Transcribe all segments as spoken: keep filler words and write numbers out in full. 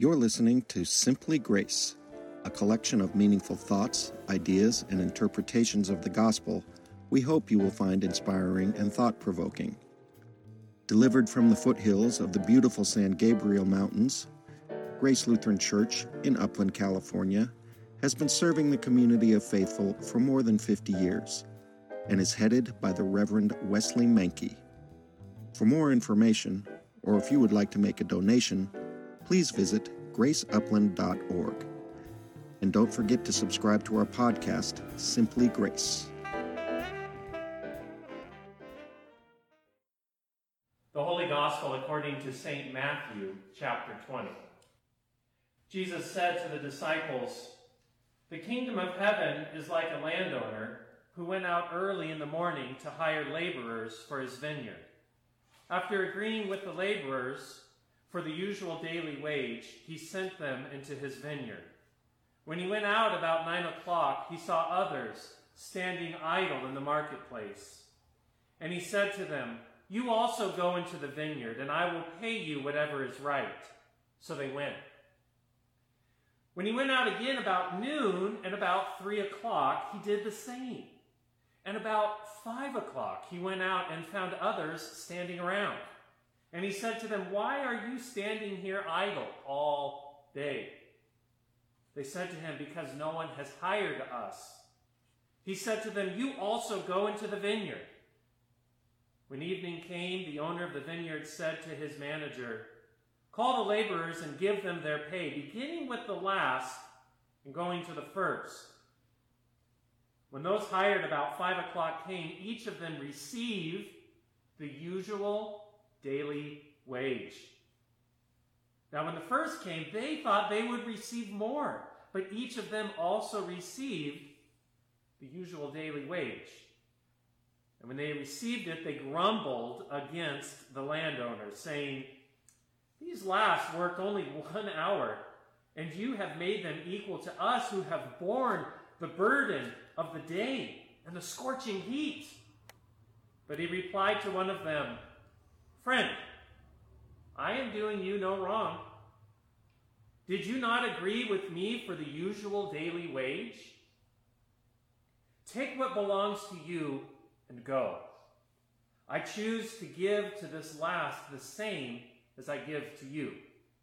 You're listening to Simply Grace, a collection of meaningful thoughts, ideas, and interpretations of the gospel we hope you will find inspiring and thought-provoking. Delivered from the foothills of the beautiful San Gabriel Mountains, Grace Lutheran Church in Upland, California, has been serving the community of faithful for more than fifty years and is headed by the Reverend Wesley Mankey. For more information, or if you would like to make a donation, please visit grace upland dot org. And don't forget to subscribe to our podcast, Simply Grace. The Holy Gospel according to Saint Matthew, chapter twenty. Jesus said to the disciples, "The kingdom of heaven is like a landowner who went out early in the morning to hire laborers for his vineyard. After agreeing with the laborers for the usual daily wage, he sent them into his vineyard. When he went out about nine o'clock, he saw others standing idle in the marketplace. And he said to them, 'You also go into the vineyard, and I will pay you whatever is right.' So they went. When he went out again about noon and about three o'clock, he did the same. And about five o'clock, he went out and found others standing around. And he said to them, 'Why are you standing here idle all day?' They said to him, 'Because no one has hired us.' He said to them, 'You also go into the vineyard.' When evening came, the owner of the vineyard said to his manager, 'Call the laborers and give them their pay, beginning with the last and going to the first.' When those hired about five o'clock came, each of them received the usual daily wage. Now when the first came, they thought they would receive more, but each of them also received the usual daily wage. And when they received it, they grumbled against the landowner, saying, 'These last worked only one hour, and you have made them equal to us who have borne the burden of the day and the scorching heat.' But he replied to one of them, 'Friend, I am doing you no wrong. Did you not agree with me for the usual daily wage? Take what belongs to you and go. I choose to give to this last the same as I give to you.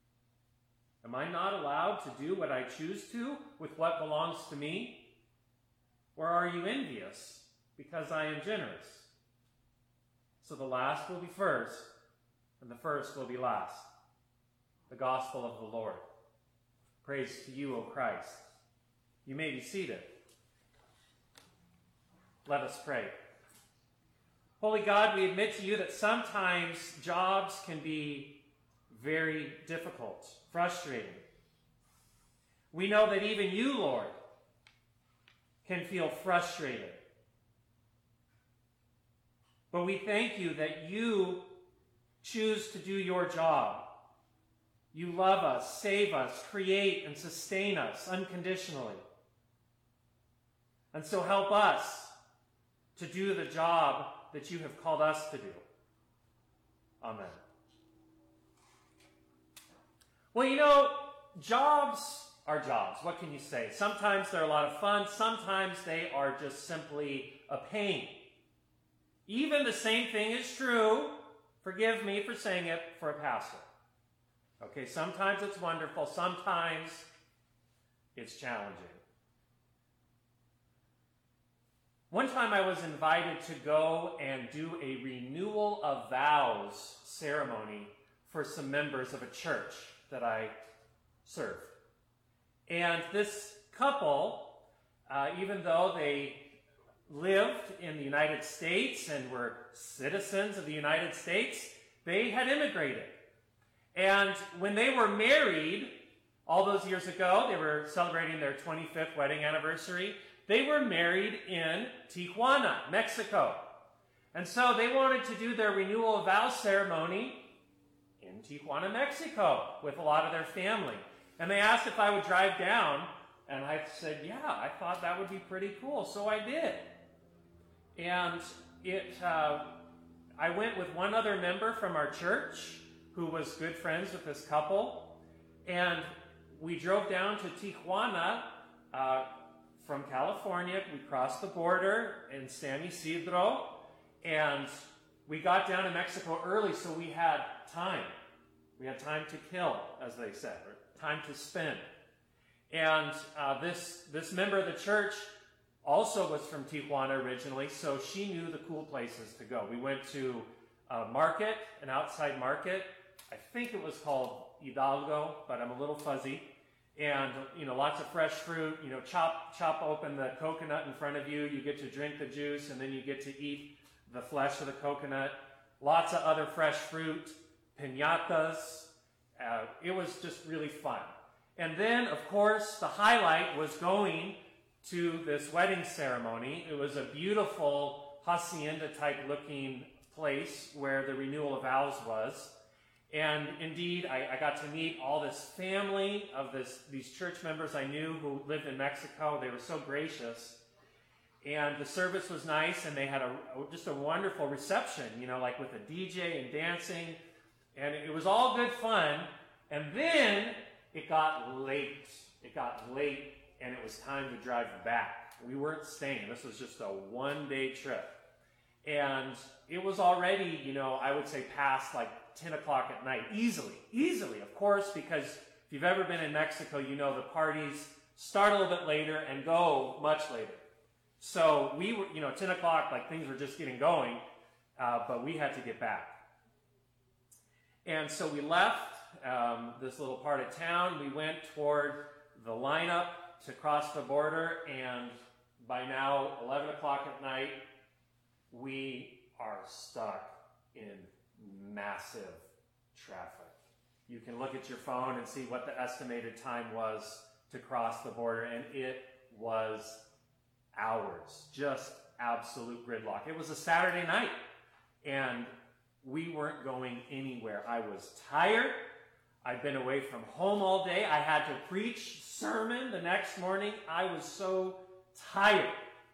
Am I not allowed to do what I choose to with what belongs to me? Or are you envious because I am generous? So the last will be first, and the first will be last.'" The Gospel of the Lord. Praise to you, O Christ. You may be seated. Let us pray. Holy God, we admit to you that sometimes jobs can be very difficult, frustrating. We know that even you, Lord, can feel frustrated. But we thank you that you choose to do your job. You love us, save us, create and sustain us unconditionally. And so help us to do the job that you have called us to do. Amen. Well, you know, jobs are jobs. What can you say? Sometimes they're a lot of fun. Sometimes they are just simply a pain. Even the same thing is true, forgive me for saying it, for a pastor. Okay, sometimes it's wonderful, sometimes it's challenging. One time I was invited to go and do a renewal of vows ceremony for some members of a church that I served. And this couple, uh, even though they lived in the United States and were citizens of the United States, they had immigrated. And when they were married, all those years ago, they were celebrating their twenty-fifth wedding anniversary, they were married in Tijuana, Mexico. And so they wanted to do their renewal of vows ceremony in Tijuana, Mexico, with a lot of their family. And they asked if I would drive down, and I said, yeah, I thought that would be pretty cool, so I did. And it, uh, I went with one other member from our church who was good friends with this couple, And we drove down to Tijuana uh, from California. We crossed the border in San Isidro, and we got down to Mexico early, so we had time. We had time to kill, as they said, or time to spend. And uh, this, this member of the church also was from Tijuana originally, so she knew the cool places to go. We went to a market, an outside market. I think it was called Hidalgo, but I'm a little fuzzy. And, you know, lots of fresh fruit. You know, chop, chop open the coconut in front of you. You get to drink the juice, and then you get to eat the flesh of the coconut. Lots of other fresh fruit, piñatas. Uh, it was just really fun. And then, of course, the highlight was going to this wedding ceremony. It was a beautiful hacienda-type looking place where the renewal of vows was. And indeed, I, I got to meet all this family of this, these church members I knew who lived in Mexico. They were so gracious. And the service was nice, and they had a, just a wonderful reception, you know, like with a D J and dancing. And it was all good fun. And then it got late. It got late, and it was time to drive back. We weren't staying. This was just a one-day trip. And it was already, you know, I would say past like ten o'clock at night. Easily. Easily, of course, because if you've ever been in Mexico, you know the parties start a little bit later and go much later. So we were, you know, ten o'clock, like things were just getting going, uh, but we had to get back. And so we left um, this little part of town. We went toward the lineup to cross the border, and by now, eleven o'clock at night, we are stuck in massive traffic. You can look at your phone and see what the estimated time was to cross the border, and it was hours. Just absolute gridlock. It was a Saturday night, and we weren't going anywhere. I was tired. I'd been away from home all day. I had to preach sermon the next morning. I was so tired.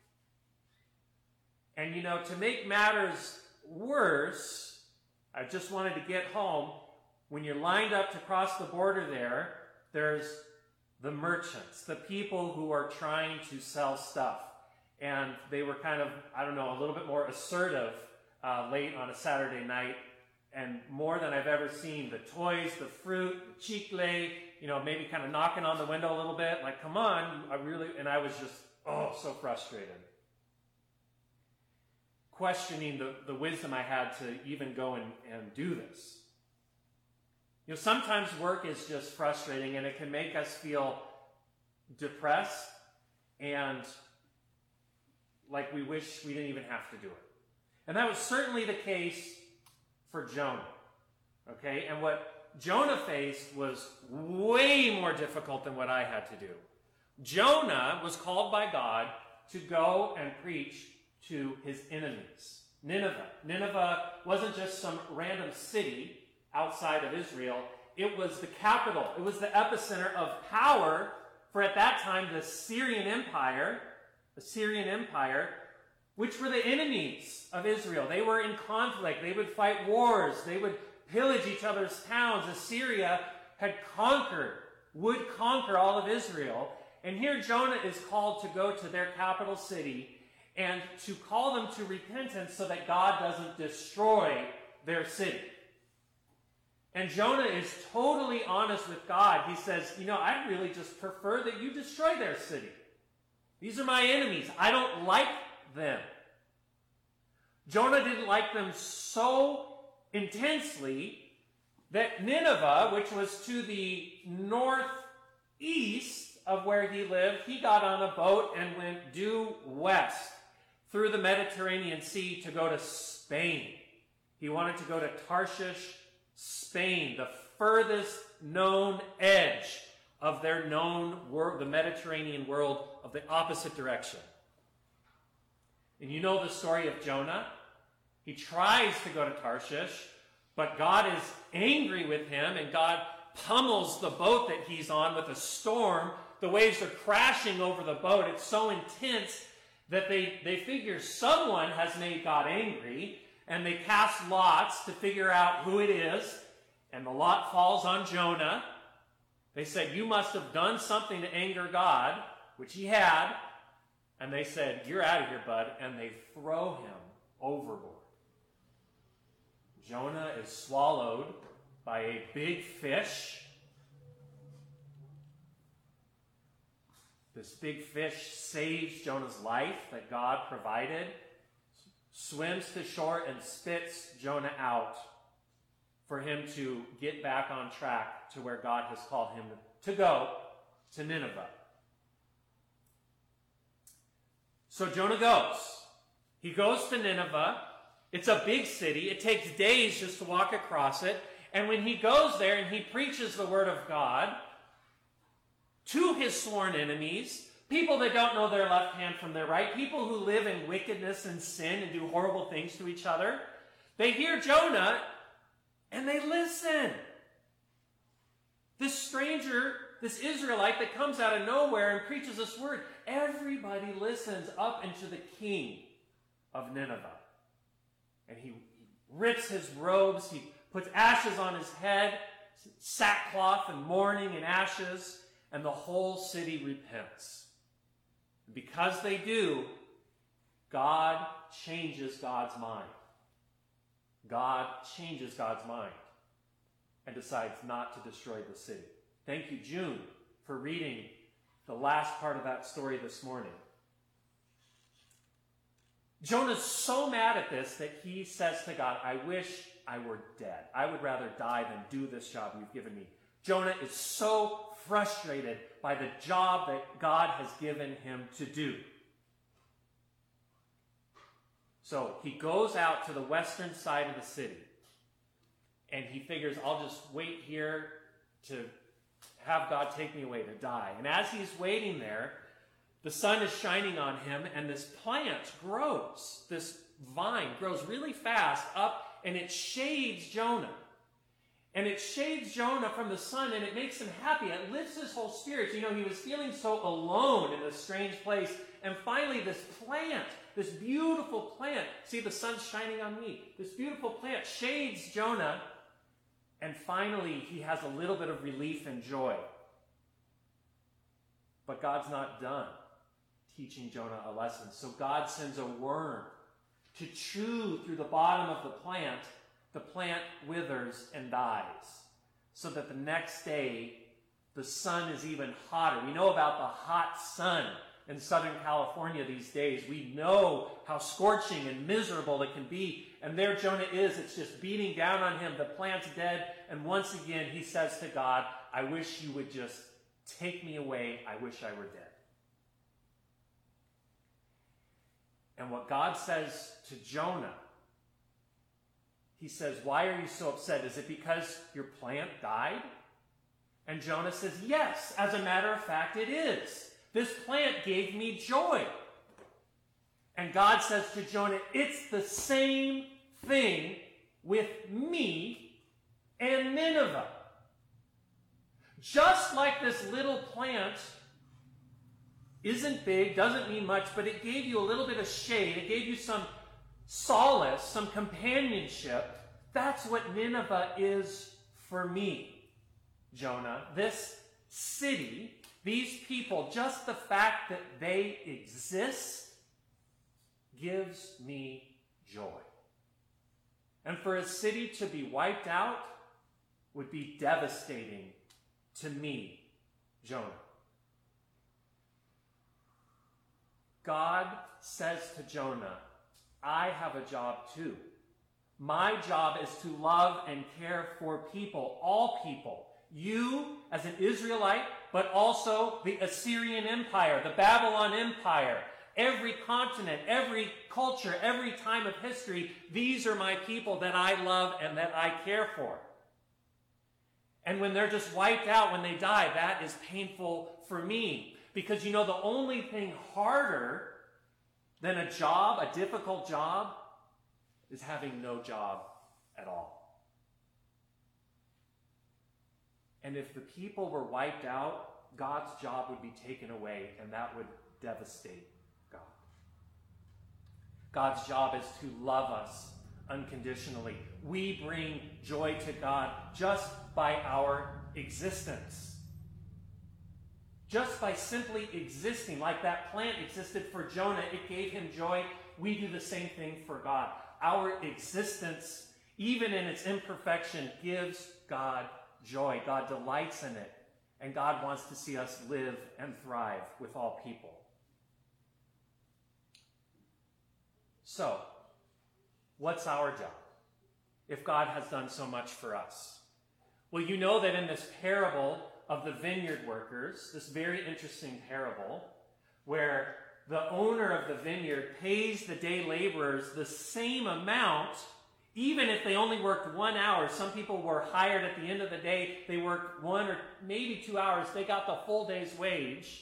And, you know, to make matters worse, I just wanted to get home. When you're lined up to cross the border there, there's the merchants, the people who are trying to sell stuff. And they were kind of, I don't know, a little bit more assertive uh, late on a Saturday night. And more than I've ever seen, the toys, the fruit, the chicle, you know, maybe kind of knocking on the window a little bit. Like, come on, I really, and I was just, oh, so frustrated. Questioning the, the wisdom I had to even go and, and do this. You know, sometimes work is just frustrating, and it can make us feel depressed and like we wish we didn't even have to do it. And that was certainly the case for Jonah. Okay? And what Jonah faced was way more difficult than what I had to do. Jonah was called by God to go and preach to his enemies. Nineveh. Nineveh wasn't just some random city outside of Israel. It was the capital. It was the epicenter of power for, at that time, the Syrian Empire, the Syrian Empire, which were the enemies of Israel. They were in conflict. They would fight wars. They would pillage each other's towns. Assyria had conquered, would conquer all of Israel. And here Jonah is called to go to their capital city and to call them to repentance so that God doesn't destroy their city. And Jonah is totally honest with God. He says, you know, I really just prefer that you destroy their city. These are my enemies. I don't like them. Jonah didn't like them so intensely that Nineveh, which was to the northeast of where he lived, he got on a boat and went due west through the Mediterranean Sea to go to Spain. He wanted to go to Tarshish, Spain, the furthest known edge of their known world, the Mediterranean world, of the opposite direction. And you know the story of Jonah. He tries to go to Tarshish, but God is angry with him, and God pummels the boat that he's on with a storm. The waves are crashing over the boat. It's so intense that they, they figure someone has made God angry, and they cast lots to figure out who it is, and the lot falls on Jonah. They said, you must have done something to anger God, which he had. And they said, you're out of here, bud. And they throw him overboard. Jonah is swallowed by a big fish. This big fish saves Jonah's life that God provided, swims to shore and spits Jonah out for him to get back on track to where God has called him to go, to Nineveh. So Jonah goes. He goes to Nineveh. It's a big city. It takes days just to walk across it. And when he goes there and he preaches the word of God to his sworn enemies, people that don't know their left hand from their right, people who live in wickedness and sin and do horrible things to each other, they hear Jonah and they listen. This stranger, this Israelite that comes out of nowhere and preaches this word, everybody listens up into the king of Nineveh. And he rips his robes, he puts ashes on his head, sackcloth and mourning and ashes, and the whole city repents. Because they do, God changes God's mind. God changes God's mind and decides not to destroy the city. Thank you, June, for reading the last part of that story this morning. Jonah's so mad at this that he says to God, I wish I were dead. I would rather die than do this job you've given me. Jonah is so frustrated by the job that God has given him to do. So he goes out to the western side of the city, and he figures, I'll just wait here to have God take me away to die. And as he's waiting there, the sun is shining on him, and this plant grows. This vine grows really fast up, and it shades Jonah. And it shades Jonah from the sun, and it makes him happy. It lifts his whole spirit. You know, he was feeling so alone in this strange place. And finally, this plant, this beautiful plant, see, the sun's shining on me. This beautiful plant shades Jonah, and finally, he has a little bit of relief and joy. But God's not done teaching Jonah a lesson. So God sends a worm to chew through the bottom of the plant. The plant withers and dies, so that the next day the sun is even hotter. We know about the hot sun in Southern California these days. We know how scorching and miserable it can be. And there Jonah is. It's just beating down on him. The plant's dead. And once again he says to God, I wish you would just take me away. I wish I were dead. And what God says to Jonah, he says, why are you so upset? Is it because your plant died? And Jonah says, yes, as a matter of fact, it is. This plant gave me joy. And God says to Jonah, it's the same thing with me and Nineveh. Just like this little plant isn't big, doesn't mean much, but it gave you a little bit of shade. It gave you some solace, some companionship. That's what Nineveh is for me, Jonah. This city, these people, just the fact that they exist gives me joy. And for a city to be wiped out would be devastating to me, Jonah. God says to Jonah, I have a job too. My job is to love and care for people, all people. You as an Israelite, but also the Assyrian Empire, the Babylon Empire, every continent, every culture, every time of history. These are my people that I love and that I care for. And when they're just wiped out, when they die, that is painful for me. Because you know, the only thing harder than a job, a difficult job, is having no job at all. And if the people were wiped out, God's job would be taken away, and that would devastate God. God's job is to love us unconditionally. We bring joy to God just by our existence. Just by simply existing, like that plant existed for Jonah, it gave him joy. We do the same thing for God. Our existence, even in its imperfection, gives God joy. God delights in it. And God wants to see us live and thrive with all people. So, what's our job if God has done so much for us? Well, you know that in this parable of the vineyard workers, this very interesting parable, where the owner of the vineyard pays the day laborers the same amount, even if they only worked one hour. Some people were hired at the end of the day. They worked one or maybe two hours. They got the full day's wage.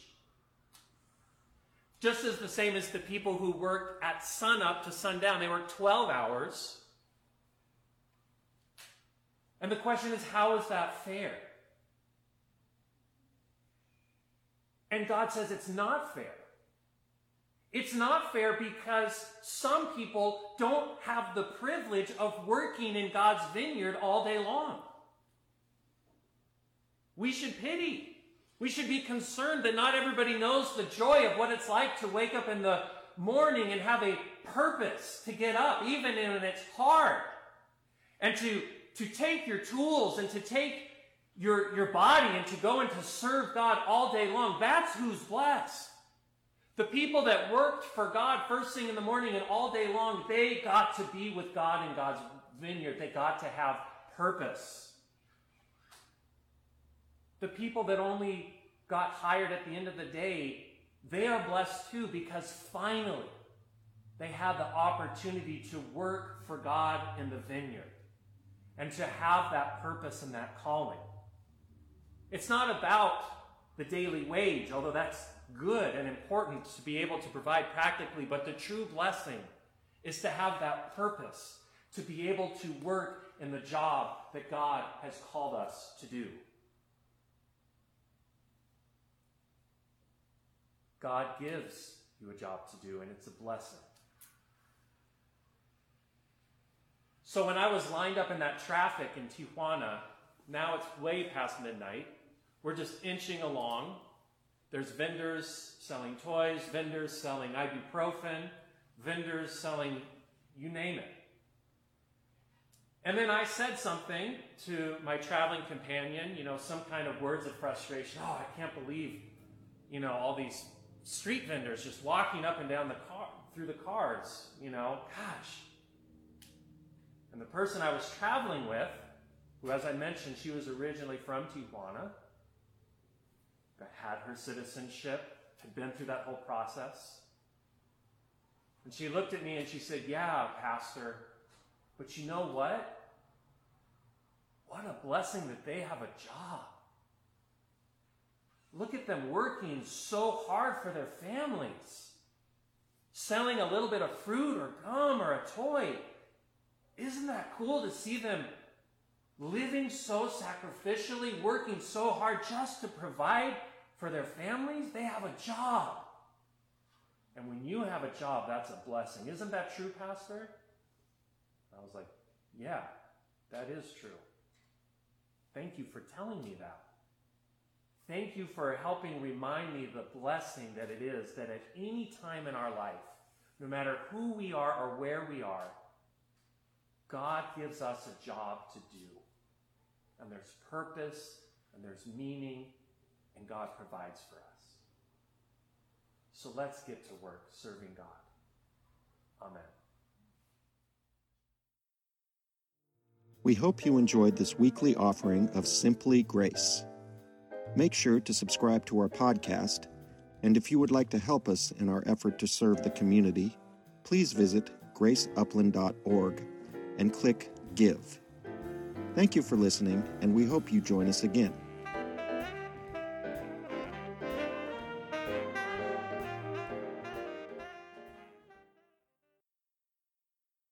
Just as the same as the people who worked at sunup to sundown. They worked twelve hours. And the question is, how is that fair? And God says it's not fair. It's not fair because some people don't have the privilege of working in God's vineyard all day long. We should pity. We should be concerned that not everybody knows the joy of what it's like to wake up in the morning and have a purpose to get up, even when it's hard. And to, to take your tools and to take your, your body and to go and to serve God all day long. That's who's blessed. The people that worked for God first thing in the morning and all day long, they got to be with God in God's vineyard. They got to have purpose. The people that only got hired at the end of the day, they are blessed too, because finally they have the opportunity to work for God in the vineyard and to have that purpose and that calling. It's not about the daily wage, although that's good and important to be able to provide practically, but the true blessing is to have that purpose, to be able to work in the job that God has called us to do. God gives you a job to do, and it's a blessing. So when I was lined up in that traffic in Tijuana, now it's way past midnight, we're just inching along. There's vendors selling toys, vendors selling ibuprofen, vendors selling you name it. And then I said something to my traveling companion, you know, some kind of words of frustration. Oh, I can't believe, you know, all these street vendors just walking up and down the car, through the cars, you know, gosh. And the person I was traveling with, who, as I mentioned, she was originally from Tijuana, had her citizenship, had been through that whole process. And she looked at me and she said, yeah, Pastor, but you know what? What a blessing that they have a job. Look at them working so hard for their families. Selling a little bit of fruit or gum or a toy. Isn't that cool to see them living so sacrificially, working so hard just to provide for their families? They have a job. And when you have a job, that's a blessing. Isn't that true, Pastor? I was like, yeah, that is true. Thank you for telling me that. Thank you for helping remind me the blessing that it is that at any time in our life, no matter who we are or where we are, God gives us a job to do. And there's purpose, and there's meaning, and God provides for us. So let's get to work serving God. Amen. We hope you enjoyed this weekly offering of Simply Grace. Make sure to subscribe to our podcast, and if you would like to help us in our effort to serve the community, please visit grace upland dot org and click Give. Thank you for listening, and we hope you join us again.